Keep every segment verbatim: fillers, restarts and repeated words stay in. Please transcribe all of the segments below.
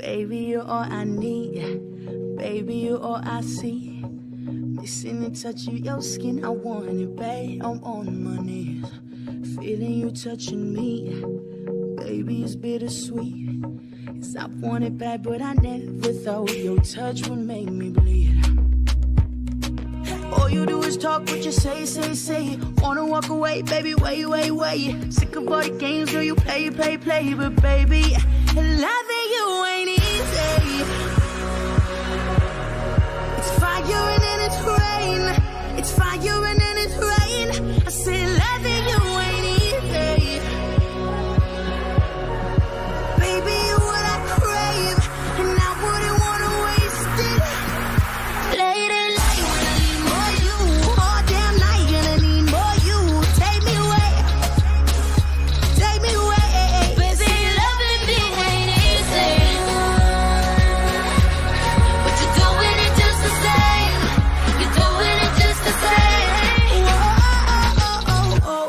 Baby, you're all I need. Baby, you're all I see. Missing the touch of your skin, I want it, babe. I'm on my knees, feeling you touching me. Baby, it's bittersweet, 'cause I want it bad, but I never thought your touch would make me bleed. All you do is talk what you say, say, say. Wanna walk away, baby, wait, wait, wait. Sick of all the games, girl, you play, play, play. But baby, loving you ain't easy. It's fire and then it's rain. It's fire and then it's rain. I said loving you ain't easy. Baby, you're what I crave, and I wouldn't wanna waste it. Late at night when I need more you, all damn night gonna need more you. Take me away, take me away. Baby, loving me ain't easy, but you're doing it just the same. You're doing it just the same. Whoa, oh,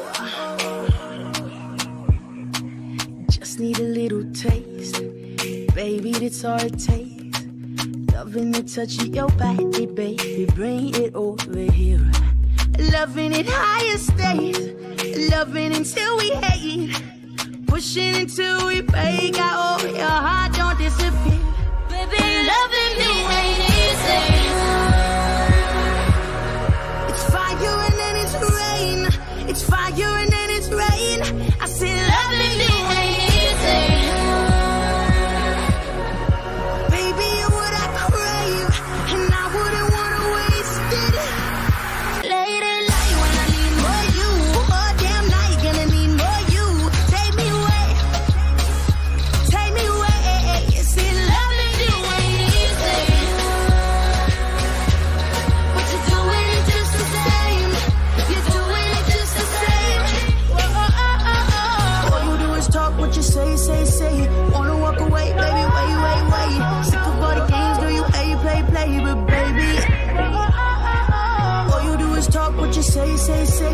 oh, oh. Just need a little taste, baby, that's all it takes. Loving the touch of your body, baby, bring it over here. Loving it higher stays, loving until we hate, pushing until we break out. Oh, your heart don't disappear. Baby, loving me ain't easy. It's fire and then it's rain. It's fire and then it's rain. I said loving me ain't easy. Baby, you're what I crave, and I wouldn't wanna waste it. Late at night when I need more you, all damn night gonna need more you. Take me away, take me away. You see, loving you ain't easy, but you're doing it just the same. You're doing it just the same. Whoa, oh, oh, oh, oh. All you do is talk what you say, say, say. Wanna walk away, baby, wait, wait, wait. Sick of all the games, girl, you play, play, play. But baby, all you do is talk what you say, say, say.